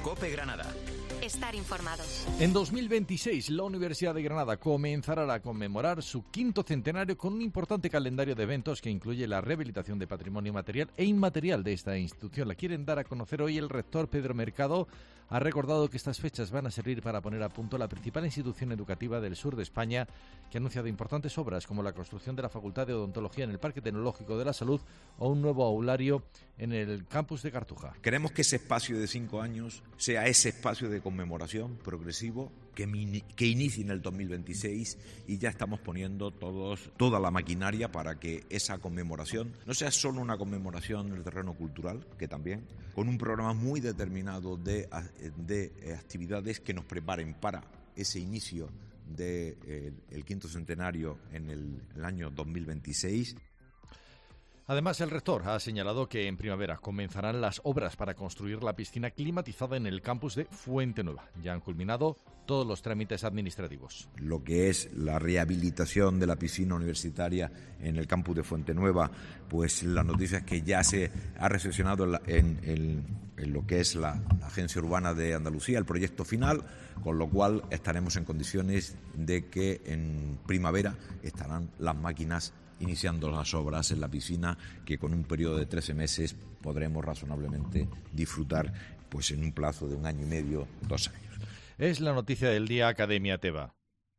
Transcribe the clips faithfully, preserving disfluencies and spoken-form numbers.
COPE Granada. Estar informados. En dos mil veintiséis, la Universidad de Granada comenzará a conmemorar su quinto centenario con un importante calendario de eventos que incluye la rehabilitación de patrimonio material e inmaterial de esta institución. La quieren dar a conocer hoy el rector Pedro Mercado. Ha recordado que estas fechas van a servir para poner a punto la principal institución educativa del sur de España, que ha anunciado importantes obras como la construcción de la Facultad de Odontología en el Parque Tecnológico de la Salud o un nuevo aulario en el campus de Cartuja. Queremos que ese espacio de cinco años sea ese espacio de conmemoración progresivo que, mini, que inicie en el dos mil veintiséis, y ya estamos poniendo todos, toda la maquinaria para que esa conmemoración no sea solo una conmemoración en el terreno cultural, que también, con un programa muy determinado de, de actividades que nos preparen para ese inicio del de, el quinto centenario en el, el año dos mil veintiséis. Además, el rector ha señalado que en primavera comenzarán las obras para construir la piscina climatizada en el campus de Fuente Nueva. Ya han culminado todos los trámites administrativos. Lo que es la rehabilitación de la piscina universitaria en el campus de Fuente Nueva, pues la noticia es que ya se ha recepcionado en, la, en, en, en lo que es la, la Agencia Urbana de Andalucía, el proyecto final, con lo cual estaremos en condiciones de que en primavera estarán las máquinas iniciando las obras en la piscina, que con un periodo de trece meses podremos razonablemente disfrutar, pues en un plazo de un año y medio, dos años. Es la noticia del día, Academia Teba.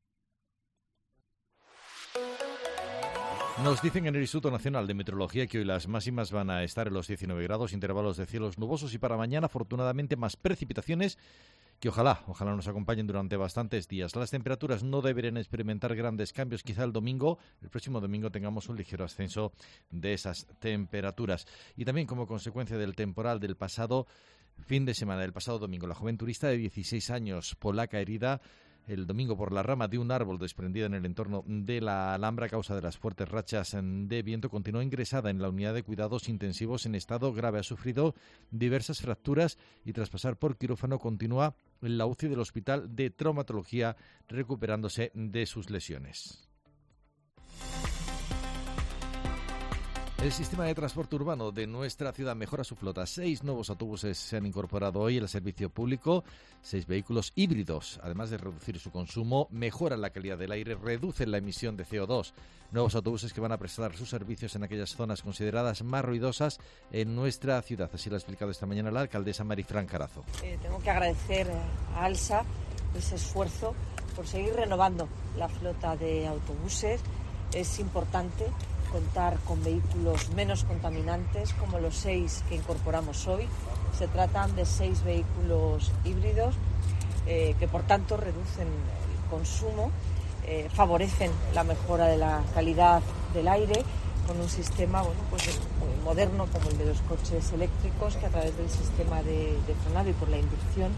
Nos dicen en el Instituto Nacional de Meteorología que hoy las máximas van a estar en los diecinueve grados, intervalos de cielos nubosos, y para mañana afortunadamente más precipitaciones que ojalá, ojalá nos acompañen durante bastantes días. Las temperaturas no deberían experimentar grandes cambios. Quizá el domingo, el próximo domingo, tengamos un ligero ascenso de esas temperaturas. Y también como consecuencia del temporal del pasado fin de semana, del pasado domingo, la joven turista de dieciséis años, polaca, herida el domingo por la rama de un árbol desprendida en el entorno de la Alhambra a causa de las fuertes rachas de viento, continuó ingresada en la unidad de cuidados intensivos en estado grave. Ha sufrido diversas fracturas y tras pasar por quirófano continúa en la U C I del Hospital de Traumatología recuperándose de sus lesiones. El sistema de transporte urbano de nuestra ciudad mejora su flota. Seis nuevos autobuses se han incorporado hoy al servicio público, seis vehículos híbridos. Además de reducir su consumo, mejoran la calidad del aire, reducen la emisión de C O dos. Nuevos autobuses que van a prestar sus servicios en aquellas zonas consideradas más ruidosas en nuestra ciudad. Así lo ha explicado esta mañana la alcaldesa Marifran Carazo. Eh, tengo que agradecer a ALSA ese esfuerzo por seguir renovando la flota de autobuses. Es importante contar con vehículos menos contaminantes como los seis que incorporamos hoy. Se tratan de seis vehículos híbridos eh, que por tanto reducen el consumo, eh, favorecen la mejora de la calidad del aire con un sistema bueno, pues, muy moderno como el de los coches eléctricos, que a través del sistema de, de frenado y por la inducción.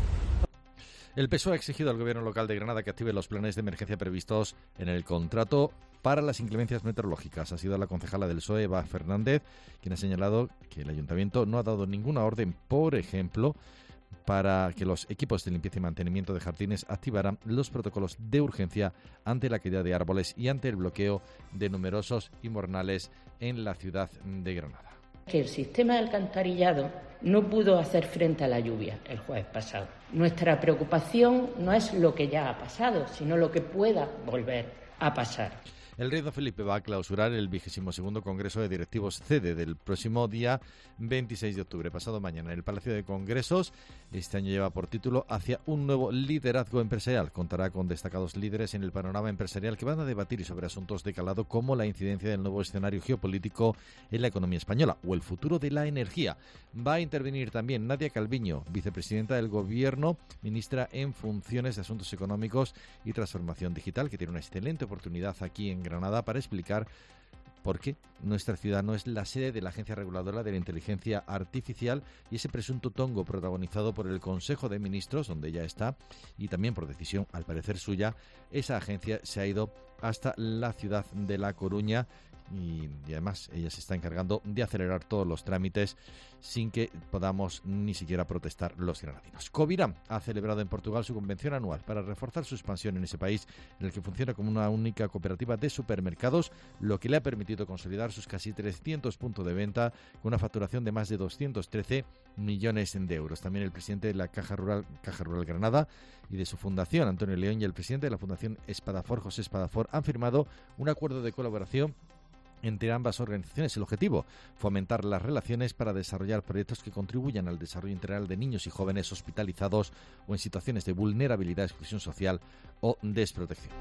El P S O E ha exigido al Gobierno local de Granada que active los planes de emergencia previstos en el contrato para las inclemencias meteorológicas. Ha sido la concejala del P S O E, Eva Fernández, quien ha señalado que el Ayuntamiento no ha dado ninguna orden, por ejemplo, para que los equipos de limpieza y mantenimiento de jardines activaran los protocolos de urgencia ante la caída de árboles y ante el bloqueo de numerosos invernales en la ciudad de Granada. Que el sistema de alcantarillado no pudo hacer frente a la lluvia el jueves pasado. Nuestra preocupación no es lo que ya ha pasado, sino lo que pueda volver a pasar. El rey don Felipe va a clausurar el vigésimo segundo Congreso de Directivos C E D E del próximo día veintiséis de octubre, pasado mañana, en el Palacio de Congresos. Este año lleva por título Hacia un nuevo liderazgo empresarial. Contará con destacados líderes en el panorama empresarial que van a debatir sobre asuntos de calado como la incidencia del nuevo escenario geopolítico en la economía española o el futuro de la energía. Va a intervenir también Nadia Calviño, vicepresidenta del Gobierno, ministra en funciones de Asuntos Económicos y Transformación Digital, que tiene una excelente oportunidad aquí en Granada para explicar por qué nuestra ciudad no es la sede de la Agencia Reguladora de la Inteligencia Artificial y ese presunto tongo protagonizado por el Consejo de Ministros, donde ya está, y también por decisión, al parecer suya, esa agencia se ha ido hasta la ciudad de La Coruña, y, y además ella se está encargando de acelerar todos los trámites sin que podamos ni siquiera protestar los granadinos. Covirán ha celebrado en Portugal su convención anual para reforzar su expansión en ese país, en el que funciona como una única cooperativa de supermercados, lo que le ha permitido consolidar sus casi trescientos puntos de venta con una facturación de más de doscientos trece millones de euros. También el presidente de la Caja Rural, Caja Rural Granada y de su fundación, Antonio León, y el presidente de la Fundación Espadafor, José Espadafor, han firmado un acuerdo de colaboración entre ambas organizaciones. El objetivo, fomentar las relaciones para desarrollar proyectos que contribuyan al desarrollo integral de niños y jóvenes hospitalizados o en situaciones de vulnerabilidad, exclusión social o desprotección.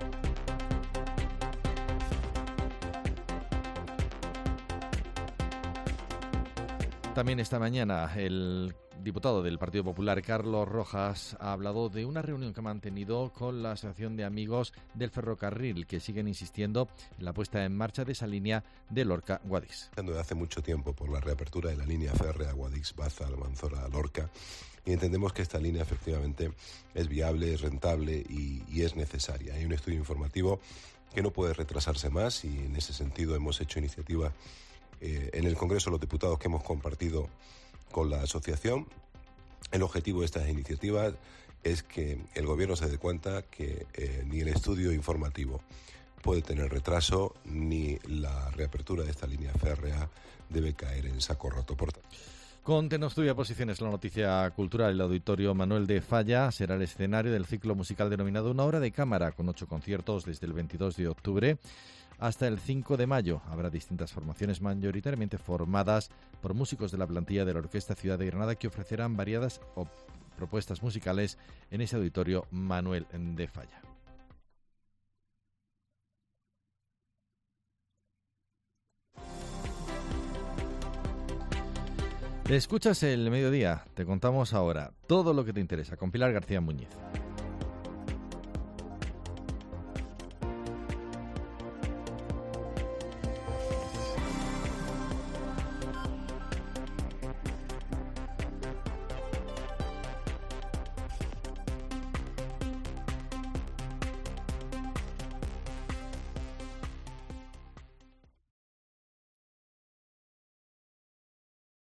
También esta mañana el diputado del Partido Popular, Carlos Rojas, ha hablado de una reunión que ha mantenido con la Asociación de Amigos del Ferrocarril, que siguen insistiendo en la puesta en marcha de esa línea de Lorca-Guadix. Desde hace mucho tiempo por la reapertura de la línea férrea Guadix-Baza, Almanzora-Lorca, y entendemos que esta línea efectivamente es viable, es rentable y, y es necesaria. Hay un estudio informativo que no puede retrasarse más y en ese sentido hemos hecho iniciativa eh, en el Congreso de los Diputados que hemos compartido con la asociación. El objetivo de estas iniciativas es que el Gobierno se dé cuenta que eh, ni el estudio informativo puede tener retraso, ni la reapertura de esta línea férrea debe caer en saco roto. Por Con Tenostudia Posiciones, la noticia cultural, el Auditorio Manuel de Falla será el escenario del ciclo musical denominado Una Hora de Cámara, con ocho conciertos desde el veintidós de octubre hasta el cinco de mayo. Habrá distintas formaciones mayoritariamente formadas por músicos de la plantilla de la Orquesta Ciudad de Granada que ofrecerán variadas op- propuestas musicales en ese Auditorio Manuel de Falla. Escuchas El Mediodía, te contamos ahora todo lo que te interesa con Pilar García Muñiz.